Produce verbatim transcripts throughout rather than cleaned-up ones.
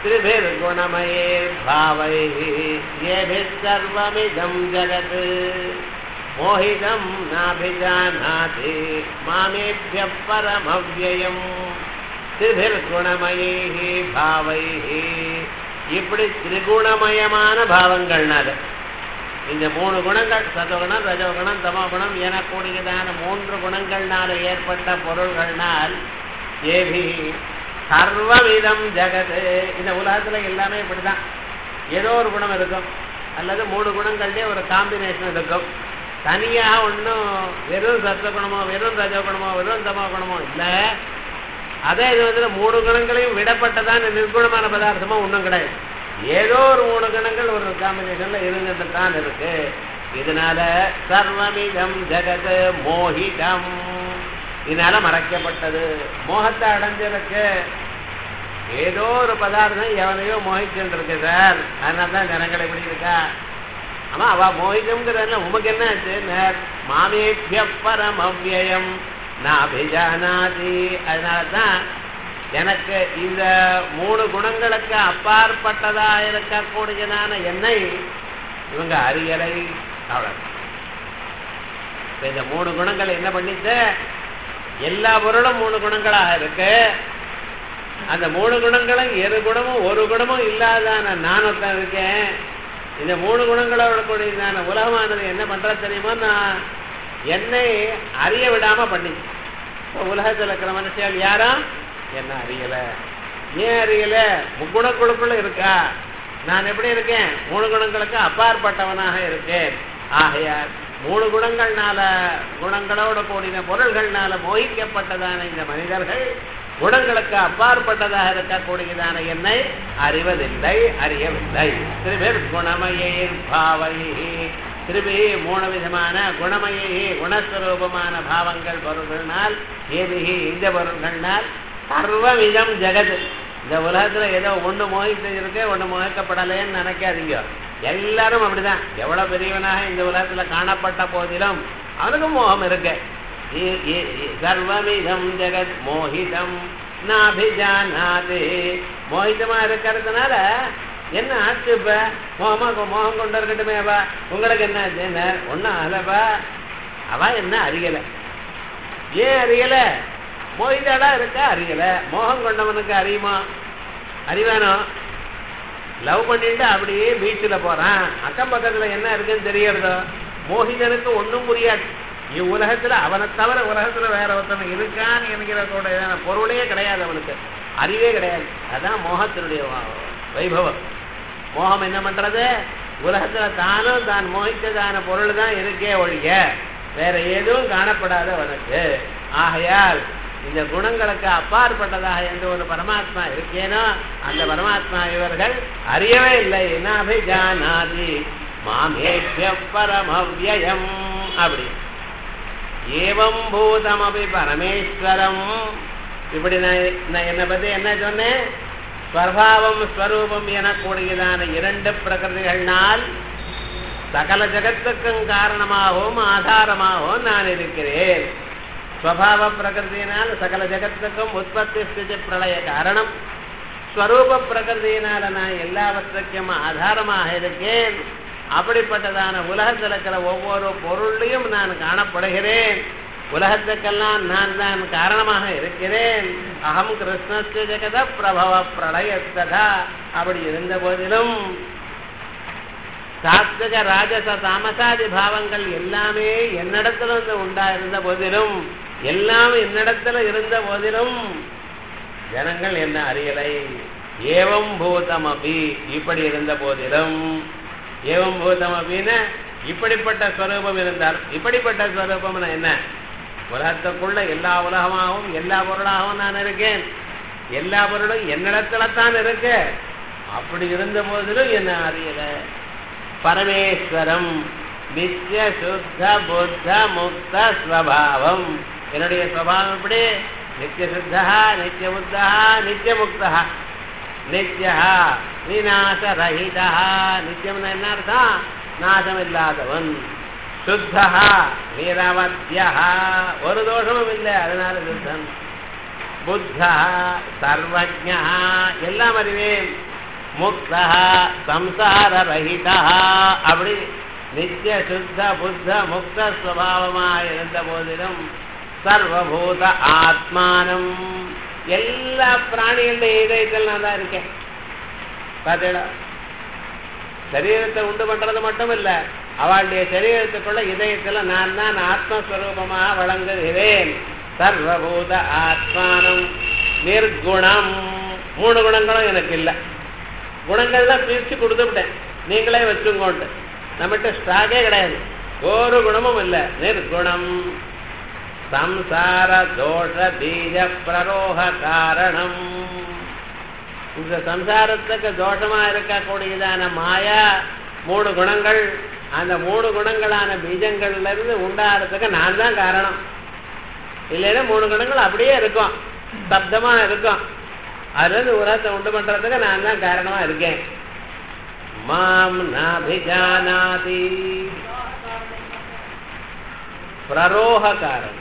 त्रिभिर्गुणमये भावैः येभिः सर्वमिदं जगत् मोहितं नाभिजानाति मामेभ्यः परमव्ययम् त्रिभिर्गुणमयैः भावैः இப்படி திரிகுணமயமான பாவங்கள்னால இந்த மூணு குணங்கள் சதோகுணம் ரஜோகுணம் தமோகுணம் எனக்கூடியதான மூன்று குணங்கள்னால ஏற்பட்ட பொருள்கள்னால் ஏபி சர்வவிதம் ஜகத் இந்த உலகத்துல எல்லாமே இப்படிதான் ஏதோ ஒரு குணம் இருக்கும் அல்லது மூணு குணங்கள்லயே ஒரு காம்பினேஷன் இருக்கும் தனியாக ஒன்றும் வெறும் சத்வகுணமோ வெறும் ரஜோகுணமோ வெறும் தமோ குணமோ இல்லை அதே இது வந்து மூணு குணங்களையும் விடப்பட்டதான் நிர்குணமான பதார்த்தமோ ஒன்றும் கிடையாது ஏதோ ஒரு மூணு குணங்கள் ஒரு காம்பினேஷன்ல இருந்துட்டு தான் இருக்கு இதனால சர்வமிதம் ஜெகத் மோகிதம் இதனால மறைக்கப்பட்டது மோகத்தை அடைஞ்சிருக்கு ஏதோ ஒரு பதார்த்தம் எவனையோ மோகிச்சுட்டு இருக்கு சார் அதனால்தான் ஜனங்கள் எப்படி இருக்கா ஆமா அவ மோகிதம்ங்கிறதுல உமக்கு என்ன ஆச்சு மாமேபிய பரம் அவ்யயம் நாபிஜானாதி அதனால்தான் எனக்கு இந்த மூணு குணங்களுக்கு அப்பாற்பட்டதா இருக்கக்கூடியதான என்னை இவங்க அறியலை அவ்வளவு இந்த மூணு குணங்கள் என்ன பண்ணிட்டு எல்லா பொருளும் மூணு குணங்களாக இருக்கு அந்த மூணு குணங்களும் இரு குணமும் ஒரு குணமும் இல்லாதான நான் ஒருத்தன் இருக்கேன் இந்த மூணு குணங்களோட கூடியதான உலகமானது என்ன பண்ற தெரியுமோ நான் என்னை அறிய விடாம பண்ணிச்சு உலகத்தில் இருக்கிற மனுஷன் யாரும் என்ன அறியல ஏன் அறியல முக்குணக்குழுக்குள்ள இருக்கா நான் எப்படி இருக்கேன் மூணு குணங்களுக்கு அப்பாற்பட்டவனாக இருக்கேன் ஆகையால் மூணு குணங்கள்னால குணங்களோட கூடின பொருள்கள்னால மோகிக்கப்பட்டதான இந்த மனிதர்கள் குணங்களுக்கு அப்பாற்பட்டதாக இருக்கக்கூடியதான என்னை அறிவதில்லை அறியவில்லை திருபேர் குணமயைர் பாவை திருபி மூணு விதமான குணமயே குணஸ்வரூபமான பாவங்கள் பொருள்கள்னால் ஏபிகி இந்த பொருள்கள்னால் சர்வவிதம் ஜெகத் இந்த உலகத்துல ஏதோ ஒண்ணு மோகித்து இருக்கு ஒண்ணு மோகிக்கப்படலைன்னு நினைக்காதீங்க எல்லாரும் அப்படிதான் எவ்வளவு பெரியவனாக இந்த உலகத்துல காணப்பட்ட போதிலும் அவனுக்கும் மோகம் இருக்கு சர்வவிதம் ஜெகத் மோகிதம் நாபிஜானாதி மோகிதமா இருக்கிறதுனால என்ன ஆச்சு இப்ப மோகமா மோகம் கொண்டு இருக்கட்டுமேவா உங்களுக்கு என்ன ஆச்சு ஒன்னும் ஆகலப்பா அவ என்ன அறியல ஏன் அறியல மோகிதாடா இருக்கா அறியல மோகம் கொண்டவனுக்கு அறியுமா அறிவானோ லவ் பண்ணிட்டு அப்படியே பீச்சில் போறான் அக்கம் பக்கத்துல என்ன இருக்குன்னு தெரியறதோ மோகிதனுக்கு ஒன்றும் புரியாது இவ்வுலகத்துல அவனை தவிர உலகத்துல வேற ஒருத்தவன் இருக்கான்னு என்கிறதோட பொருளே கிடையாது அவனுக்கு அறிவே கிடையாது அதான் மோகத்தினுடைய வைபவம் மோகம் என்ன பண்றது உலகத்துல தானும் தான் மோகித்ததான பொருள் தான் இருக்கே ஒழிய வேற எதுவும் காணப்படாத அவனுக்கு ஆகையால் இந்த குணங்களுக்கு அப்பாற்பட்டதாக எந்த ஒரு பரமாத்மா இருக்கேனோ அந்த பரமாத்மா இவர்கள் அறியவே இல்லை நாபிஜானாதி மாமேபிய பரமவ்யயம் அப்படி ஏவம் பூதமபி பரமேஸ்வரம் இப்படி நான் என்னை பத்தி என்ன சொன்னேன் ஸ்வபாவம் ஸ்வரூபம் எனக்கூடியதான இரண்டு பிரகிருதிகள்னால் சகல ஜகத்துக்கும் காரணமாகவும் ஆதாரமாகவும் நான் இருக்கிறேன் ஸ்வபாவ பிரகிருதியினால் சகல ஜகத்துக்கும் உற்பத்தி ஸ்திதி பிரளய காரணம் ஸ்வரூப பிரகிருதியினால நான் எல்லாவற்றுக்கும் ஆதாரமாக இருக்கேன் அப்படிப்பட்டதான உலகத்தில் இருக்கிற ஒவ்வொரு பொருளையும் நான் காணப்படுகிறேன் உலகத்துக்கெல்லாம் நான் தான் காரணமாக இருக்கிறேன் அகம் கிருஷ்ணஸ்ய ஜெகத பிரபவ பிரளயத்ததா அப்படி இருந்த போதிலும் சாத்விக ராஜச தாமசாதி பாவங்கள் எல்லாமே என்னிடத்துல இருந்து உண்டா இருந்த போதிலும் எல்லாம் என்னிடத்துல இருந்த போதிலும் ஜனங்கள் என்ன அறியலை ஏவம் பூதம் அபி இப்படி இருந்த போதிலும் ஏவம் பூதம் அபின்னு இப்படிப்பட்ட ஸ்வரூபம் இருந்தால் இப்படிப்பட்ட ஸ்வரூபம்னா என்ன உலகத்துக்குள்ள எல்லா உலகமாகவும் எல்லா பொருளாகவும் நான் இருக்கேன் எல்லா பொருளும் என்னிடத்துல தான் இருக்கு அப்படி இருந்த போதிலும் என்ன அறியல பரமேஸ்வரம் நித்திய சுத்த புத்த முக்த ஸ்வபாவம் என்னுடைய ஸ்வபாவம் எப்படி நித்திய சுத்தா நித்திய புத்தா நித்திய முக்தா நித்தியா விநாசரஹிதா நித்தியம் என்ன அர்த்தம் நாசம் இல்லாதவன் சுத்தா நிரவத்யா ஒரு தோஷமும் இல்லை அதனால சுத்தன் புத்தா சர்வஜா எல்லாம் அறிவேன் முக்தா சம்சார ரஹிதா அப்படி நித்திய சுத்த புத்த முக்த ஸ்வபாவமாக இருந்த போதிலும் சர்வபூத ஆத்மானம் எல்லா பிராணிகளுடைய இதயத்தில் நான் தான் இருக்கேன். பார்த்தேடா, சரீரத்தை உண்டு பண்றது மட்டும் இல்ல, அவளுடைய சரீரத்துக்குள்ள இதயத்துல நான் தான் ஆத்மஸ்வரூபமாக வழங்குகிறேன். சர்வபூத ஆத்மானம் நிர்குணம். மூணு குணங்களும் எனக்கு இல்லை. குணங்கள்லாம் பிரிச்சு கொடுத்து விட்டேன், நீங்களே வச்சுங்கோண்டு. நம்மகிட்ட ஸ்டாகே கிடையாது, ஒரு குணமும் இல்லை. நிர்குணம் சம்சார தோஷ பீஜ பிரரோக காரணம். இந்த சம்சாரத்துக்கு தோஷமா இருக்கக்கூடியதான மாயா மூணு குணங்கள், அந்த மூணு குணங்களான பீஜங்கள்ல இருந்து உண்டாகிறதுக்கு நான் தான் காரணம். இல்லைன்னா மூணு குணங்கள் அப்படியே இருக்கும், சப்தமா இருக்கும். அதுல இருந்து உரத்தை உண்டு பண்றதுக்கு நான் தான் காரணமா இருக்கேன். மாம் நாபிஜானாதி பிரரோக காரணம்.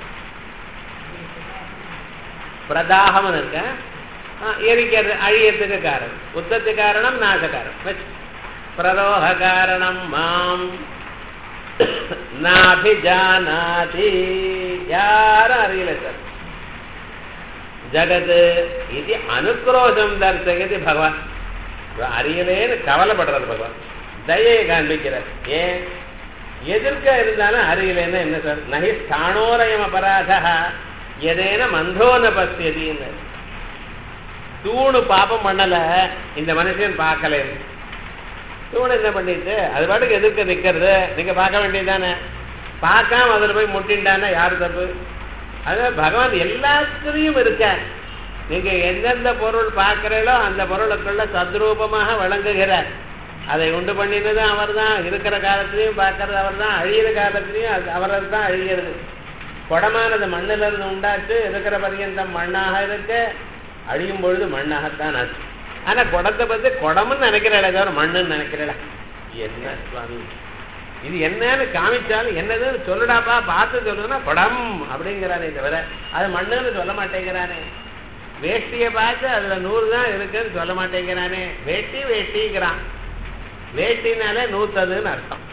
பிரதாகம் இருக்க எரிக்கிறது, அழியத்துக்கு காரணம். உத்தத்து காரணம், நாச காரணம். பிரரோக காரணம் மாம் நாபிஜானாதி. யாரும் அறியல சார். ஜகத் இது அனுக்ரோஷம் தர்சகதி பகவான். அறியலேன்னு கவலைப்படுறது பகவான், தயையை காண்பிக்கிறார். ஏன் எதிர்க்க இருந்தாலும் அறியலேன்னு என்ன சார்? நகி ஸ்தானோரயம் அபராதா எதேன மந்தோன பசியதின்னு. தூணு பாப்பம் பண்ணல, இந்த மனுஷன் பார்க்கல. தூணு என்ன பண்ணிட்டு அது பாட்டுக்கு எதிர்க்க நிக்கிறது, நீங்க பார்க்க வேண்டியதானே. பார்க்காம அதில் போய் முட்டின்டானா யாரு தப்பு? அது பகவான் எல்லாத்துலேயும் இருக்க. நீங்க எந்தெந்த பொருள் பார்க்கிறீங்களோ அந்த பொருளுக்குள்ள சத்ரூபமாக விளங்குகிறார். அதை உண்டு பண்ணினதும் அவர் தான், இருக்கிற காலத்திலையும் பார்க்கறது அவர் தான், அழியிற காலத்திலையும் அவர் தான் அழிகிறது. குடமானது மண்ணில இருந்து உண்டாச்சு, இருக்கிற பர்யந்தம் மண்ணாக இருக்க, அழியும் பொழுது மண்ணாகத்தான் ஆச்சு. ஆனா குடத்தை பத்தி குடம்னு நினைக்கிறேன், தவிர மண்ணுன்னு நினைக்கிறேன். என்ன சுவாமி இது என்னன்னு காமிச்சாலும் என்னதுன்னு சொல்லுடாப்பா, பார்த்து சொல்லுன்னா குடம் அப்படிங்கிறானே தவிர அது மண்ணுன்னு சொல்ல மாட்டேங்கிறானே. வேஷ்டியை பார்த்து அதுல நூறு தான் இருக்குன்னு சொல்ல மாட்டேங்கிறானே. வேட்டி வேட்டிங்கிறான், வேட்டினாலே நூத்ததுன்னு அர்த்தம்.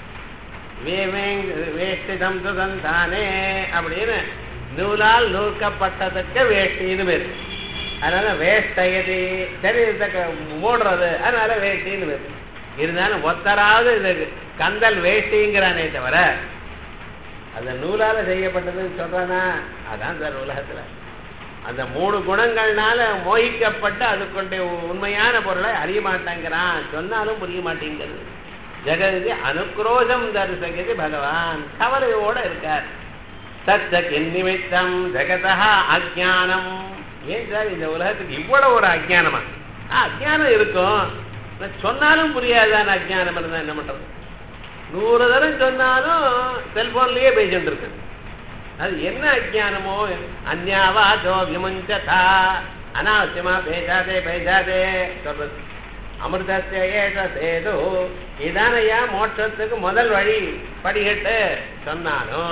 வேஷ்டி சம்சுதந்தானே அப்படின்னு நூலால் நூற்கப்பட்டதுக்கு வேஷ்டின்னு பேரு. அதனால வேஷ்டயதி சரீரத்தை மூடுறது, அதனால வேஷ்டின்னு பேரு. இருந்தாலும் ஒத்தராவது இது கந்தல் வேஷ்டிங்கிறானே தவிர அந்த நூலால செய்யப்பட்டதுன்னு சொல்றானா? அதான் சார் உலகத்துல அந்த மூணு குணங்கள்னால மோகிக்கப்பட்டு அதுக்குடைய உண்மையான பொருளை அறிய மாட்டேங்கிறான், சொன்னாலும் புரிய மாட்டேங்கிறது. ஜெகதி அனுக்ரோஷம் தரிசகதி பகவான் கவலையோட இருக்கார். தச்ச நிமித்தம் ஜெகதா அஜானம். ஏன் சார் இந்த உலகத்துக்கு இவ்வளவு ஒரு அஜானமா? அஜானம் இருக்கும், சொன்னாலும் புரியாதான அஜானம் இருந்தா என்ன பண்றது? நூறு தரம் சொன்னாலும் செல்போன்லயே பேசிட்டு இருக்கு. அது என்ன அஜானமோ? அந்யாவாதோ விமுஞ்சதா, அனாவசியமா பேசாதே பேசாதே சொல்றது. அமிர்தத்தை ஏற்ற சேது இதானையா மோட்சத்துக்கு முதல் வழி படிக்கட்டு சொன்னாலும்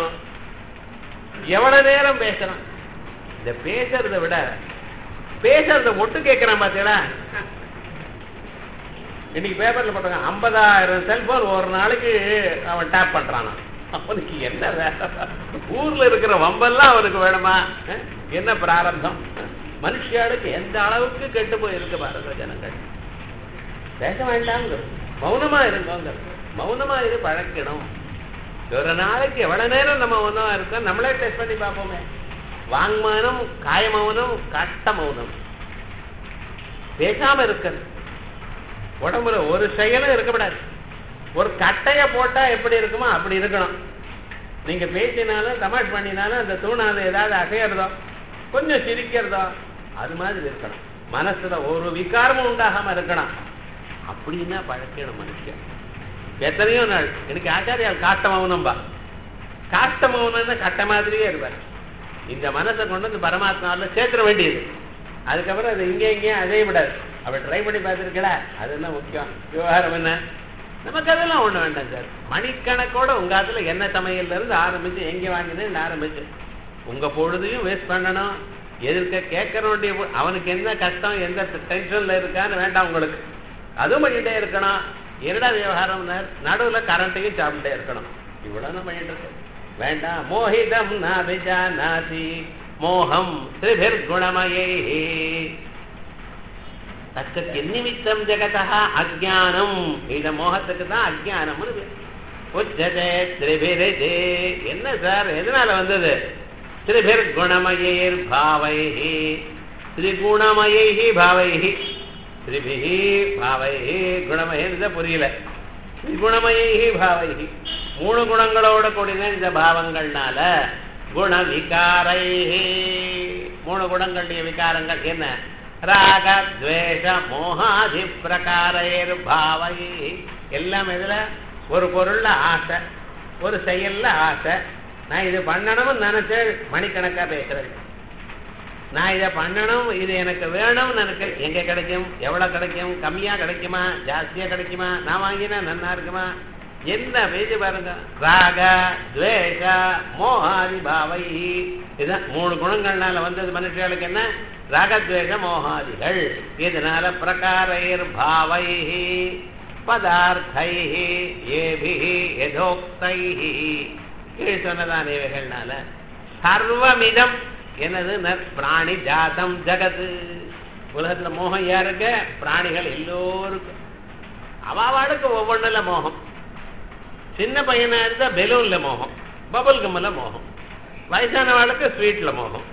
எவ்வளவு நேரம் பேசணும்? இந்த பேசுறதை விட பேசுறத ஒட்டு கேட்கிறான் பாத்தீங்களா? இன்னைக்கு பேப்பர்ல போட்டாங்க ஐம்பதாயிரம் செல்போன் ஒரு நாளைக்கு அவன் டேப் பண்றானா. அவனுக்கு என்ன வேலை? ஊர்ல இருக்கிற வம்பெல்லாம் அவனுக்கு வேணுமா? என்ன பிராரப்தம்? மனுஷியாளுக்கு எந்த அளவுக்கு கெட்டு போய் இருக்கு பாரத ஜனங்கள். பேச வேண்டாம், மௌனமா இருந்தோங்க. மௌனமா இரு பழக்கணும். ஒரு நாளைக்கு எவ்வளவு நேரம் நம்ம மௌனமா இருக்கோம் நம்மளே டெஸ்ட் பண்ணி பார்ப்போமே. வாங்மௌனம், காய மௌனம், கட்ட மௌனம். பேசாம இருக்கிறது. உடம்புல ஒரு செயலும் இருக்கக்கூடாது. ஒரு கட்டைய போட்டா எப்படி இருக்குமோ அப்படி இருக்கணும். நீங்க பேசினாலும் தமாஷ் பண்ணினாலும் அந்த தூணாது ஏதாவது அசையறதோ கொஞ்சம் சிரிக்கிறதோ அது மாதிரி இருக்கணும். மனசுல ஒரு விகாரமும் உண்டாகாம இருக்கணும். அப்படின்னா பழக்கணும் மனுஷன். எத்தனையோ நாள் எனக்கு ஆச்சாரியால் காட்ட மௌனம்பா. காட்ட மௌனம்னா கட்ட மாதிரியே இருப்பார். இந்த மனசை கொண்டு வந்து பரமாத்மாவில் சேர்த்துட வேண்டியது. அதுக்கப்புறம் அது இங்கே இங்கேயும் அதே விடாது. அவள் ட்ரை பண்ணி பார்த்துருக்கல, அதுதான் முக்கியம். விவகாரம் என்ன? நமக்கு அதெல்லாம் ஒண்ணு வேண்டாம் சார். மணிக்கணக்கோட உங்க அதுல என்ன சமையல்ல இருந்து ஆரம்பிச்சு எங்க வாங்கினேன்னு ஆரம்பிச்சு உங்க பொழுதையும் வேஸ்ட் பண்ணணும். எதிர்க்க கேட்கறோடைய அவனுக்கு என்ன கஷ்டம், எந்த டென்ஷன்ல இருக்கான்னு வேண்டாம் உங்களுக்கு. அதுவும் பண்ணிட்டே இருக்கணும். என்னடா விவகாரம், நடுவில் கரண்ட்டையும் சாப்பிட்டே இருக்கணும். இவ்வளவு பண்ணிட்டு இருக்கு. வேண்டாம். மோஹிதம் நாபிஜானாதி மோகம் திரிபிர் குணமயே தக்க நிமித்தம் ஜெகதா அஜ்ஞானம். இந்த மோகத்துக்கு தான் அஜ்ஞானம். உச்சதே திரிபிரே. என்ன சார் எதனால வந்தது? திரிபிர் குணமயைர் பாவைஹி திரிகுணமயைஹி பாவைஹி திரிபிஹி பாவைஹி குணமயன்னு புரியல. திரிகுணமயைஹி பாவைஹி மூணு குணங்களோட கூடின இந்த பாவங்கள்னால குண விகாரைஹி மூணு குணங்களுடைய விகாரங்கள் என்ன? ராக துவேஷ மோகாதி பிரகாரைர் பாவைஹி எல்லாம் எதுல? ஒரு பொருள்ல ஆசை, ஒரு செயல்ல ஆசை. நான் இது பண்ணணும்னு நினைச்சு மணிக்கணக்கா பேசுறது. நான் இதை பண்ணணும், இது எனக்கு வேணும்னு நினைக்க எங்க கிடைக்கும், எவ்வளவு கிடைக்கும், கம்மியா கிடைக்குமா, ஜாஸ்தியா கிடைக்குமா, நான் வாங்கினா நன்னா இருக்குமா, என்ன பேசி பாருங்க. ராக துவேஷ மோகாதி பாவை இதுதான் மூணு குணங்கள்னால வந்தது மனுஷர்களுக்கு. என்ன? ராகத்வேஷ மோகாதிகள். இதனால பிரகாரைர் பாவை பதார்த்தைஹி ஏபிஹி யதோக்தைஹி கீழ் சொன்னதான இவைகள்னால சர்வமிதம் என்னது? பிராணி ஜாதம் ஜகத்து. உலகத்துல மோகம் யாருக்கு? பிராணிகள் எல்லோருக்கும். அவாவாளுக்கு ஒவ்வொன்றுல மோகம். சின்ன பையனா இருந்தா பெலூன்ல மோகம், பபுல் கம்ல மோகம். வயசானவாளுக்கு ஸ்வீட்ல மோகம்.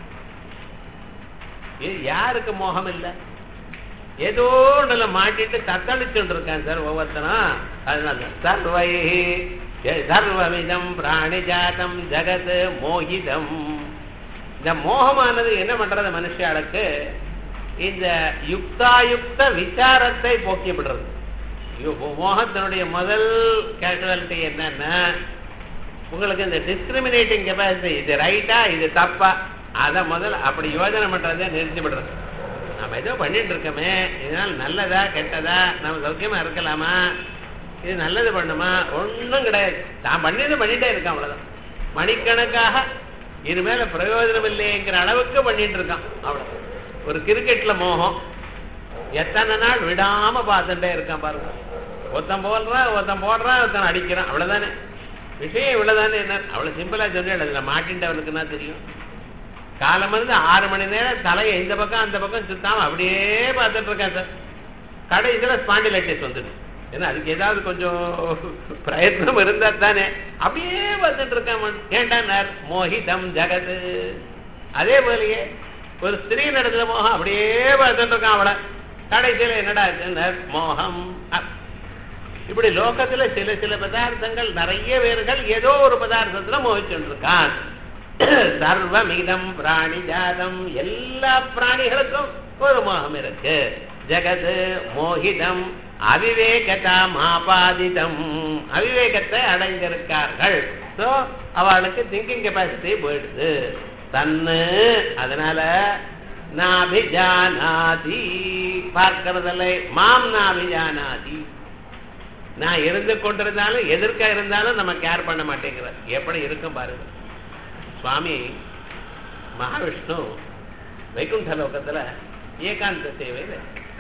யாருக்கு மோகம் இல்லை? ஏதோ ஒன்றுல மாட்டிட்டு தத்தளிச்சுட்டு இருக்கான் சார் ஒவ்வொருத்தனும். அதனால சர்வை சர்வமிதம் பிராணி ஜாதம் ஜகத் மோகிதம். இந்த மோகமானது என்ன பண்றது மனுஷாளுக்கு? இந்த யுக்தாயுக்த விசாரத்தை போக்கிவிடுறது. மோகத்தினுடைய முதல் கேஷுவாலிட்டி என்னன்னா, உங்களுக்கு இந்த டிஸ்கிரிமினேட்டிங் கெப்பாசிட்டி, இது ரைட்டா இது தப்பா, அதை முதல் அப்படி யோஜனை பண்றதை நிறுத்தி விடுறது. நம்ம ஏதோ பண்ணிட்டு இருக்கோமே, இதனால் நல்லதா கெட்டதா, நம்ம சௌக்கியமா இருக்கலாமா, இது நல்லது பண்ணுமா, ஒன்றும் கிடையாது. நான் பண்ணிட்டு பண்ணிட்டே இருக்கேன், அவ்வளவுதான். மணிக்கணக்காக இது மேல பிரயோஜனம் இல்லைங்கிற அளவுக்கு பண்ணிட்டு இருக்கான், அவ்வளவு. ஒரு கிரிக்கெட்ல மோகம், எத்தனை நாள் விடாம பார்த்துட்டே இருக்கான் பாருங்க. ஒருத்தன் போடுறான், ஒருத்தன் போடுறான், ஒருத்தன் அடிக்கிறான், அவ்வளவுதானே விஷயம். இவ்வளவுதானே. என்ன அவ்வளவு சிம்பிளா சொல்லிடு. அதுல மாட்டின்றவனுக்கு தான் தெரியும். காலம் இருந்து ஆறு மணி நேரம் தலையை இந்த பக்கம் அந்த பக்கம் சுத்தாம அப்படியே பார்த்துட்டு இருக்கேன் சார். கடைசியில ஸ்பாண்டிலைட்டிஸ் வந்துடு. ஏன்னா அதுக்கு ஏதாவது கொஞ்சம் பிரயத்னம் இருந்தா தானே. அப்படியே பார்த்துட்டு இருக்கான். ஏண்டார் மோகிதம் ஜகது. அதே போலயே ஒரு ஸ்திரீ நடத்துல மோகம், அப்படியே பார்த்துட்டு இருக்கான். அவளை கடைசியில என்னடா மோகம். இப்படி லோகத்துல சில சில பதார்த்தங்கள், நிறைய பேர்கள் ஏதோ ஒரு பதார்த்தத்துல மோகிச்சுட்டு இருக்கான். சர்வமிதம் பிராணி ஜாதம். எல்லா பிராணிகளுக்கும் ஒரு மோகம் இருக்கு. ஜகத் மோகிதம் அவிவேகதா மாபாதிதம். அவிவேகத்தை அடைந்திருக்கார்கள். சோ அவளுக்கு திங்கிங் கெப்பாசிட்டி போயிடுது தன்னு. அதனால நாபிஜானாதி பார்க்கிறதில்லை. மாம் நாபிஜானாதி. நான் இருந்து கொண்டிருந்தாலும் எதிர்க்க இருந்தாலும் நம்ம கேர் பண்ண மாட்டேங்கிறார். எப்படி இருக்கும் பாருங்க. சுவாமி மகாவிஷ்ணு வைகுண்ட லோகத்துல ஏகாந்த சேவையில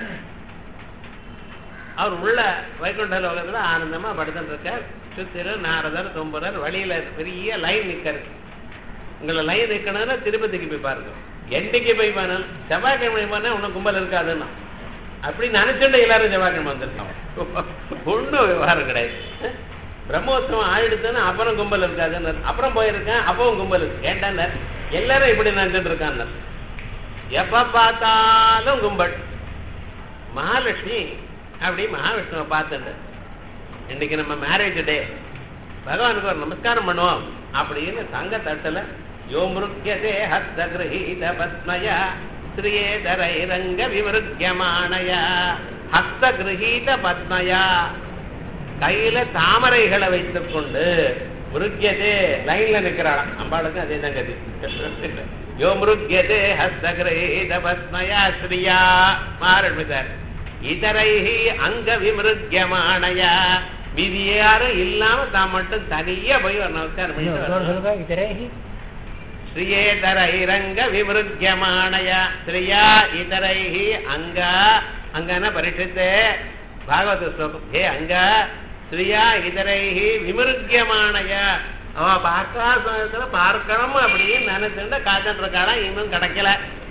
அவர் உள்ள வைகுண்ட லோகத்துல ஆனந்தமா படுத்துட்டு இருக்கார். சுத்திர நாரதர் தும்புரர் வழியில பெரிய லைன் நிக்கிறது. உங்களை லைன் நிக்கணும்னா திருப்பதிக்கு போய் பாருங்க. என்னைக்கு போய் போனாலும் செவ்வாய்க்கிழமை போனா உன்ன கும்பல் இருக்காதுன்னா அப்படி நினைச்சுட்டு எல்லாரும் செவ்வாய்க்கிழமை வந்திருக்காங்க. ஒன்றும் விவகாரம் கிடையாது. பிரம்மோத்சவம் ஆயிடுச்சுன்னா அப்புறம் கும்பல் இருக்காதுன்னு, அப்புறம் போயிருக்கேன் அப்பவும் கும்பல் இருக்கு. ஏன்டா எல்லாரும் இப்படி நினைச்சுட்டு இருக்காங்க. எப்ப பார்த்தாலும் கும்பல். மகாலட்சுமி அப்படி மகாவிஷ்ணுவை பார்த்துட்டு இன்னைக்கு நம்ம மேரேஜ் டே, பகவானுக்கு ஒரு நமஸ்காரம் பண்ணுவோம் அப்படின்னு தங்க தட்டுல யோமிருக்யதே ஹஸ்த கிரஹீத பத்மயா ஸ்ரீயேதரைரங்க விமிருக்யமானயா. ஹஸ்த கிரஹீத பத்மயா, கையில தாமரைகளை வைத்துக் கொண்டு முருக்கியதே லைன்ல நிக்கிறாளாம். அம்பாளுக்கு அதே தான் கதி. யோ முருக்கியதே ஹஸ்தகிரஹீத பத்மயா ஸ்ரீயா மாரண்மிதார் இதரைஹி அங்க விமிருக்யமானயா. மீதி யாரும் இல்லாம தான் மட்டும் தனியா போய் ஒரு நமஸ்காரம் பண்ணிட்டு ஸ்ரீயேதரைரங்க விமிருக்யமானயா. ஸ்ரீயா இதரைஹி அங்க அங்கன பரிஷத்தே பாகவத ஸ்லோகம். ஹே அங்க ஸ்ரீயா இதரைஹி விமிருக்கியமானய அவ பார்க்காத பார்க்கணும் அப்படின்னு நினைச்சுட்டு காத்துட்டு இருக்காளா, இன்னும் கிடைக்கல.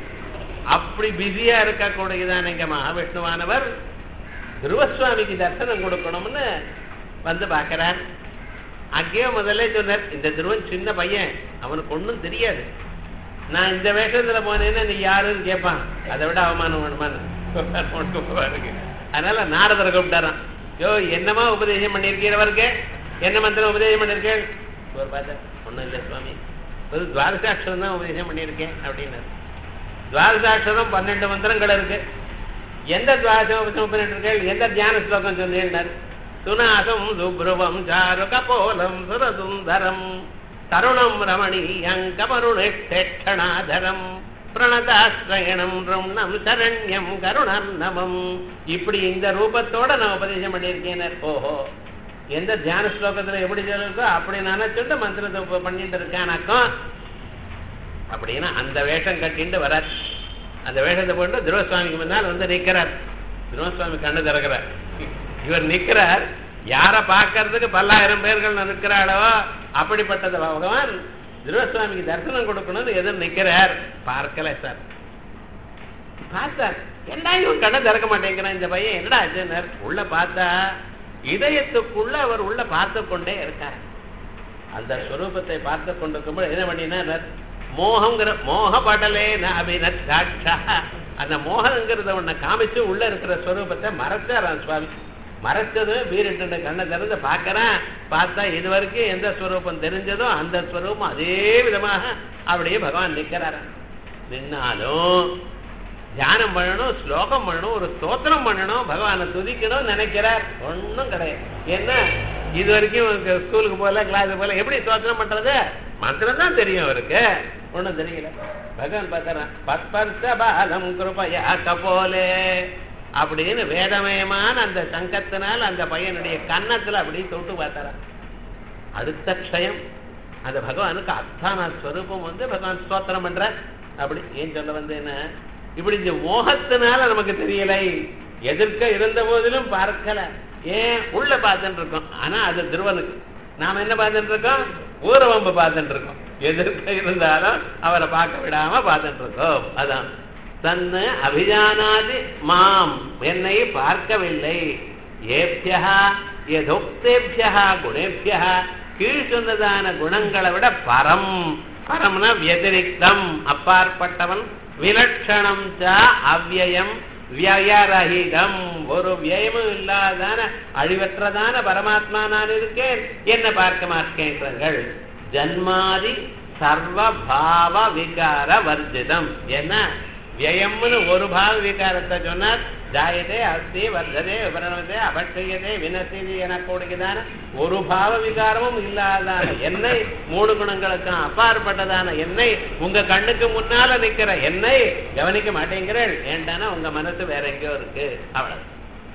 அப்படி பிஸியா இருக்கக்கூடியதான் எங்க மகாவிஷ்ணுவானவர் துருவசுவாமிக்கு தரிசனம் கொடுக்கணும்னு வந்து பார்க்கிறார். அங்கேயோ முதல்ல சொன்னார், இந்த துருவன் சின்ன பையன், அவனுக்கு ஒன்றும் தெரியாது, நான் இந்த வேஷத்துல போனேன்னா நீ யாருன்னு கேட்பான், அதை விட அவமானம் வேணுமான்னு. அதனால நாரதரை கூப்பிட்டாரான். யோ என்னமா உபதேசம் பண்ணியிருக்கிறவருக்கு, என்ன மந்திரம் உபதேசம் பண்ணியிருக்கேன்? ஒரு பார்த்தா ஒன்றும் இல்லை சுவாமி, ஒரு துவாதசாட்சரம் தான் உபதேசம் பண்ணியிருக்கேன் அப்படின்னாரு. துவாதசாட்சரம் பன்னெண்டு மந்திரங்கள் இருக்கு, எந்த துவாதசம் பண்ணிட்டு இருக்கேன், எந்த தியான ஸ்லோகம் சொன்னேன்னாரு. சுநாசம் சுப்ருவம் சாரு கபோலம் சுரசுந்தரம் தருணம் ரமணீயம் கமருணேஷ்டேட்சணாதரம் பிரணதாஸ்ரயணம் ருணம் சரண்யம் கருணர்ணமம். இப்படி இந்த ரூபத்தோட நான் உபதேசம் பண்ணியிருக்கேன். ஓஹோ, எந்த தியான ஸ்லோகத்துல எப்படி சொல்லிருக்கோ அப்படி நினைச்சுட்டு மந்திரத்தை பண்ணிட்டு இருக்கானாக்கும் அப்படின்னா அந்த வேஷம் கட்டிட்டு வரார். அந்த வேஷத்தை போட்டு துருவசுவாமிக்கு முன்னால் வந்து நிற்கிறார். துருவசுவாமி கண்ணு திறக்கிறார். இவர் நிற்கிறார், யாரை பார்க்கறதுக்கு பல்லாயிரம் பேர்கள் நிற்கிறாளோ அப்படிப்பட்டது பகவான் துருவசுவாமிக்கு தரிசனம் கொடுக்கணும்னு எதுவும் நிற்கிறார். பார்க்கல சார், பார்த்தார். என்ன இவன் கண்ணை திறக்க மாட்டேங்கிறான் இந்த பையன், என்னடா ஆச்சுன்னார். உள்ள பார்த்தா இதயத்துக்குள்ள அவர் உள்ள பார்த்து கொண்டே இருக்கார். அந்த ஸ்வரூபத்தை பார்த்து கொண்டிருக்கும்போது என்ன பண்ணினார், மோகங்கிற மோக படலே அபிநட்சா, அந்த மோகங்கிறத ஒன்ன காமிச்சு உள்ள இருக்கிற ஸ்வரூபத்தை மறைச்சாரான் சுவாமி. மறைச்சது பீரிட்டு கண்ணை திறந்து பார்க்கறேன். பார்த்தா இது வரைக்கும் எந்த ஸ்வரூபம் தெரிஞ்சதோ அந்த ஸ்வரூபம் அதே விதமாக அப்படியே பகவான் நிற்கிறார. நின்னாலும் தியானம் பண்ணணும், ஸ்லோகம் பண்ணணும், ஒரு ஸ்தோத்திரம் பண்ணணும், பகவானை துதிக்கணும் நினைக்கிறார். ஒன்றும் கிடையாது. என்ன இது வரைக்கும் ஸ்கூலுக்கு போல கிளாஸுக்கு போல எப்படி ஸ்தோத்திரம் பண்றது, மந்திரம் தான் தெரியும் அவருக்கு, ஒன்றும் தெரியல. பகவான் பார்க்கறான், பத்பர்ஷபாலம் கிருபயா கபோலே அப்படின்னு வேதமயமான அந்த சங்கத்தினால் அந்த பையனுடைய கன்னத்துல அப்படி தொட்டு பார்த்தாரான். அடுத்த க்ஷயம் அந்த பகவானுக்கு அத்தான ஸ்வரூபம் வந்து பகவான் ஸ்தோத்திரம் பண்ற. அப்படி ஏன் சொல்ல வந்து என்ன, இப்படி இந்த மோகத்தினால நமக்கு தெரியலை, எதிர்க்க இருந்த போதிலும் பார்க்கல. ஏன் உள்ள பார்த்துட்டு இருக்கோம், ஆனா அது திருவனுக்கு. நாம என்ன பார்த்துட்டு இருக்கோம், ஊரவம்பு பார்த்துட்டு இருக்கோம். எதிர்க்க இருந்தாலும் அவரை பார்க்க விடாம பார்த்துட்டு இருக்கோம். அதான் தன்னு அபிஜானாதி மாம், என்னை பார்க்கவில்லை. ஏபியா யதோக்தேபியா குணேபியா, கீழ் சொன்னதான குணங்களை விட பரம், பரம்னா வதிரிக்தம் அப்பாற்பட்டவன், விலட்சணம் ச அவ்யயம் வியரஹிதம், ஒரு வியயமும் இல்லாதான அழிவற்றதான பரமாத்மா நான் இருக்கேன், என்ன பார்க்க மாட்டேன்கள். ஜன்மாதி சர்வபாவ விகார வர்ஜிதம். என்ன வியயம்னு ஒரு பாவ விகாரத்தை சொன்னார். ஜாயதே அஸ்தி வர்ததே விபரணதே அபட்சயதே வினசிதி என கூடுகிறான ஒரு பாவ விகாரமும் இல்லாதான என்னை, மூணு குணங்களுக்கும் அப்பாற்பட்டதான என்னை, உங்க கண்ணுக்கு முன்னால நிக்கிற என்னை கவனிக்க மாட்டேங்கிறேன். ஏண்டானா உங்க மனசு வேற எங்கேயோ இருக்கு. அவ்வளவு.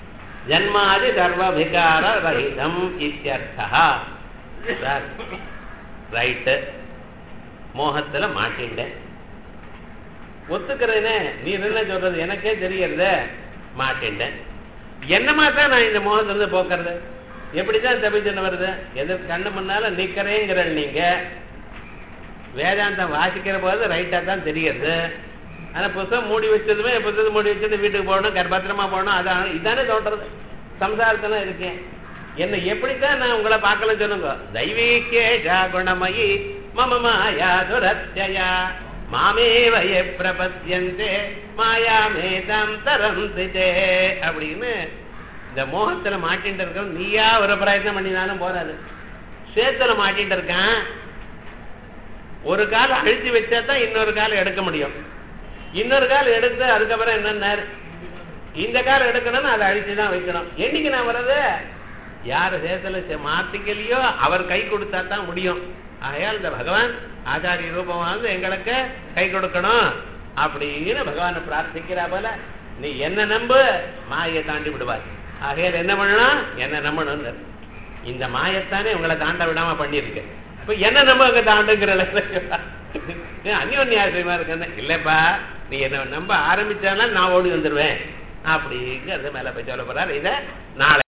ஜன்மாதி சர்வ விகார ரஹிதம் இத்யர்த்தா. ரைட்டு, மோகத்துல மாட்டிண்டேன், ஒத்துக்கிறேனே, நீ என்ன சொல்றது எனக்கே தெரியறது, மாட்டேன். என்னமா தான் நான் இந்த மோகத்திலிருந்து போக்குறது, எப்படிதான் தப்பிச்சுன்னு வருது. எது கண்ணு முன்னால நிக்கிறேங்கிற நீங்க வேதாந்தம் வாசிக்கிற போது ரைட்டா தான் தெரியுது. ஆனா புத்தகம் மூடி வச்சதுமே புத்தகத்தை மூடி வச்சுட்டு வீட்டுக்கு போகணும், கர்ப்பத்திரமா போகணும், அதான் இதானே தோன்றது. சம்சாரத்துல இருக்கேன், என்ன எப்படித்தான் நான் உங்களை பார்க்கல சொல்லுங்க. தெய்வீகேஷா குணமயி மம மாயா துரத்யா மாமேவய பிரபத்யந்தே மாயாமேதாம் தரந்திதே அப்படின்னு இந்த மோகத்துல மாட்டிட்டு இருக்க. நீயா ஒரு பிரயத்னம் பண்ணினாலும் போறாது. சேத்துல மாட்டிட்டு இருக்கான், ஒரு கால் அழிச்சு வச்சா தான் இன்னொரு கால் எடுக்க முடியும். இன்னொரு கால் எடுத்து அதுக்கப்புறம் என்னன்னா இந்த கால் எடுக்கணும்னு அதை அழிச்சுதான் வைக்கணும். என்னைக்கு நான் வர்றது, யாரு சேத்துல மாத்திக்கலையோ அவர் கை கொடுத்தா தான் முடியும். ஆகையால் இந்த பகவான் ஆச்சாரிய ரூபமானது எங்களுக்கு கை கொடுக்கணும் அப்படின்னு பகவானை பிரார்த்திக்கிறா போல நீ என்ன நம்பு, மாயை தாண்டி விடுவார். ஆகையால் என்ன பண்ணணும், என்ன நம்பணும்னு. இந்த மாயத்தானே உங்களை தாண்ட விடாம பண்ணிருக்கு. இப்ப என்ன நம்ப அங்க தாண்டுங்கிற அந்யோன்யாசயமா இருக்குன்னு இல்லப்பா, நீ என்ன நம்ப ஆரம்பிச்சாலும் நான் ஓடி வந்துடுவேன். அப்படிங்கிறது மேல போய் சொல்ல போறார். இதை நாளை